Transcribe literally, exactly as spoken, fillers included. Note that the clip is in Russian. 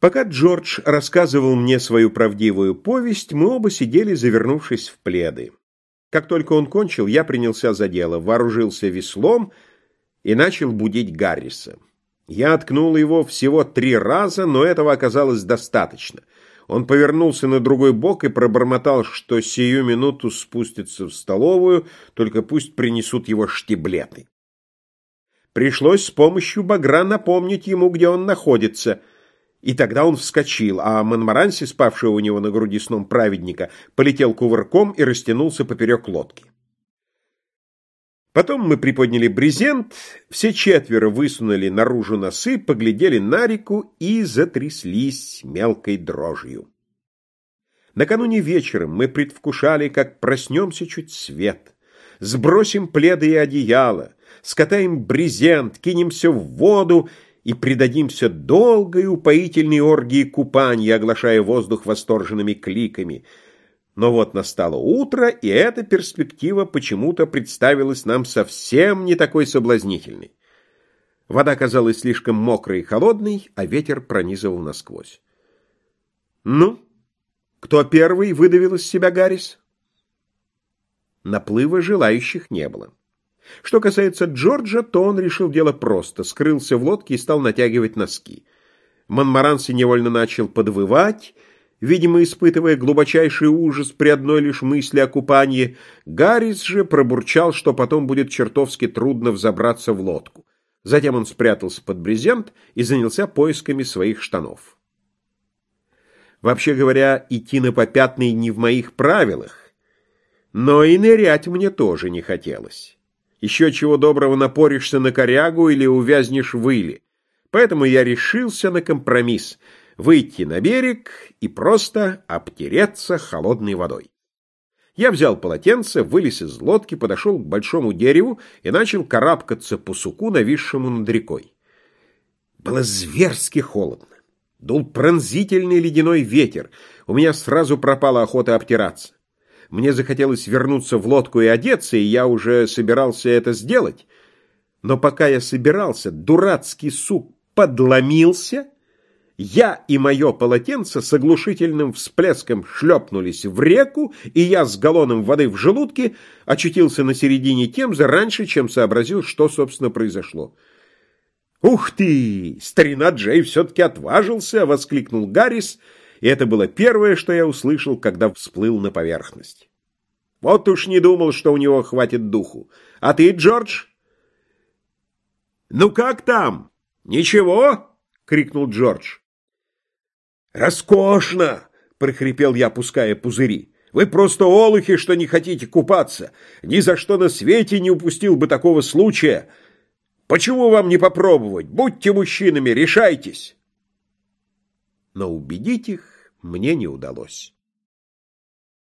Пока Джордж рассказывал мне свою правдивую повесть, мы оба сидели, завернувшись в пледы. Как только он кончил, я принялся за дело, вооружился веслом и начал будить Гарриса. Я ткнул его всего три раза, но этого оказалось достаточно. Он повернулся на другой бок и пробормотал, что сию минуту спустится в столовую, только пусть принесут его штиблеты. Пришлось с помощью багра напомнить ему, где он находится, и тогда он вскочил, а Монморанси, спавший у него на груди сном праведника, полетел кувырком и растянулся поперек лодки. Потом мы приподняли брезент, все четверо высунули наружу носы, поглядели на реку и затряслись мелкой дрожью. Накануне вечером мы предвкушали, как проснемся чуть свет, сбросим пледы и одеяло, скатаем брезент, кинемся в воду и предадимся долгой упоительной оргии купанья, оглашая воздух восторженными кликами. Но вот настало утро, и эта перспектива почему-то представилась нам совсем не такой соблазнительной. Вода казалась слишком мокрой и холодной, а ветер пронизывал насквозь. «Ну, кто первый?» — выдавил из себя Гаррис. Наплыва желающих не было. Что касается Джорджа, то он решил дело просто, скрылся в лодке и стал натягивать носки. Монморанси невольно начал подвывать, видимо, испытывая глубочайший ужас при одной лишь мысли о купании. Гаррис же пробурчал, что потом будет чертовски трудно взобраться в лодку. Затем он спрятался под брезент и занялся поисками своих штанов. Вообще говоря, идти на попятный не в моих правилах, но и нырять мне тоже не хотелось. Еще чего доброго напоришься на корягу или увязнешь в иле. Поэтому я решился на компромисс — выйти на берег и просто обтереться холодной водой. Я взял полотенце, вылез из лодки, подошел к большому дереву и начал карабкаться по суку, нависшему над рекой. Было зверски холодно. Дул пронзительный ледяной ветер. У меня сразу пропала охота обтираться. Мне захотелось вернуться в лодку и одеться, и я уже собирался это сделать. Но пока я собирался, дурацкий сук подломился, я и мое полотенце с оглушительным всплеском шлепнулись в реку, и я с галлоном воды в желудке очутился на середине Темзы раньше, чем сообразил, что, собственно, произошло. «Ух ты! Старина Джей все-таки отважился!» — воскликнул Гаррис, и это было первое, что я услышал, когда всплыл на поверхность. Вот уж не думал, что у него хватит духу. А ты, Джордж? «Ну как там? Ничего?» — крикнул Джордж. «Роскошно!» — прохрипел я, пуская пузыри. «Вы просто олухи, что не хотите купаться. Ни за что на свете не упустил бы такого случая. Почему вам не попробовать? Будьте мужчинами, решайтесь!» Но убедить их мне не удалось.